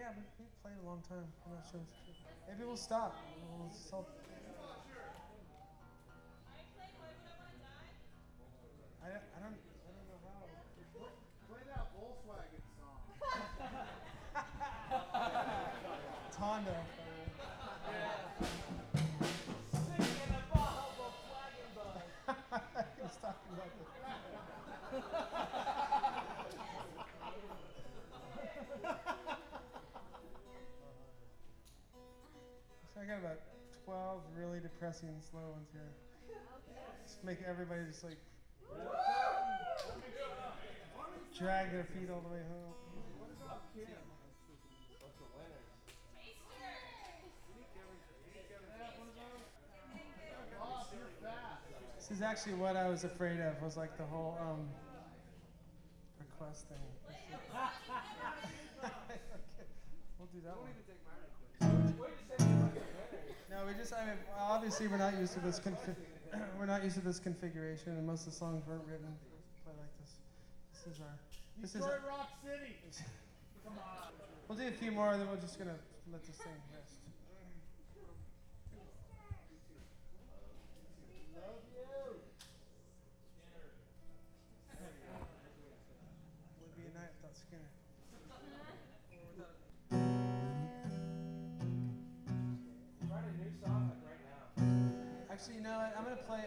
yeah, we played a long time. I'm not sure. Maybe we'll stop. We'll stop. I don't know how. Play that Volkswagen song. Tonda. Singing about Volkswagen bug. He was talking about the. So I got about 12 really depressing slow ones here. Just make everybody just like drag their feet all the way home. This is actually what I was afraid of, was like the whole request thing. We'll do that one. No, obviously we're not used to this we're not used to this configuration, and most of the songs weren't written to play like this. Detroit Rock City. Come on. We'll do a few more, and then we're just gonna let this thing rest. Love you. Would be a night without Skinner. Write a new song like right now. Actually, you know what? I'm gonna play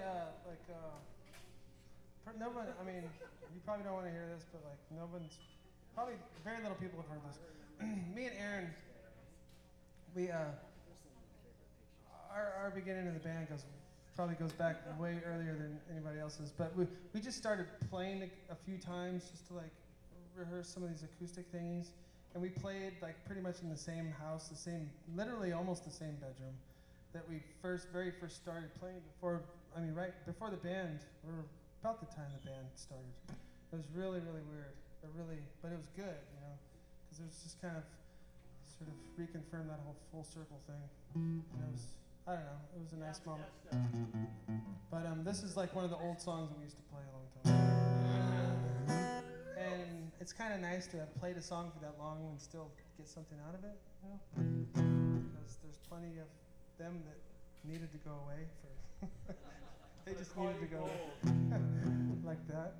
no one. I mean, you probably don't want to hear this, but like probably very little people have heard this. Me and Aaron, we our beginning of the band goes back way earlier than anybody else's. But we just started playing a few times just to like rehearse some of these acoustic thingies, and we played like pretty much in the same house, literally almost the same bedroom that we very first started playing right before the band, or about the time the band started. It was really, really weird, but it was good, because it was just kind of sort of reconfirmed that whole full circle thing. And I don't know, it was a nice moment. But this is like one of the old songs that we used to play a long time. And it's kind of nice to have played a song for that long and still get something out of it, because there's plenty of them that needed to go away they just needed to go like that.